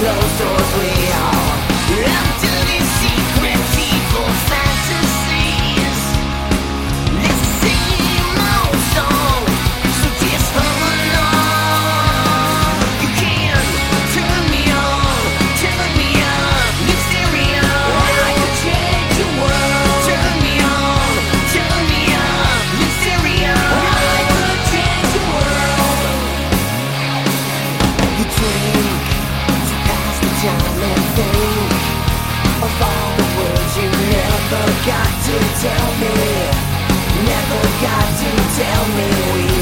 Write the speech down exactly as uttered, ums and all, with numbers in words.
closed doors we all after these secret evil fantasies. It's the same old song, so just hum along. You can turn me on, turn me on, new stereo. I could change the world. Turn me on, turn me on, new stereo. I could change the world. You drink to pass the time and think of all the words you never got to tell me. Never got to tell me. We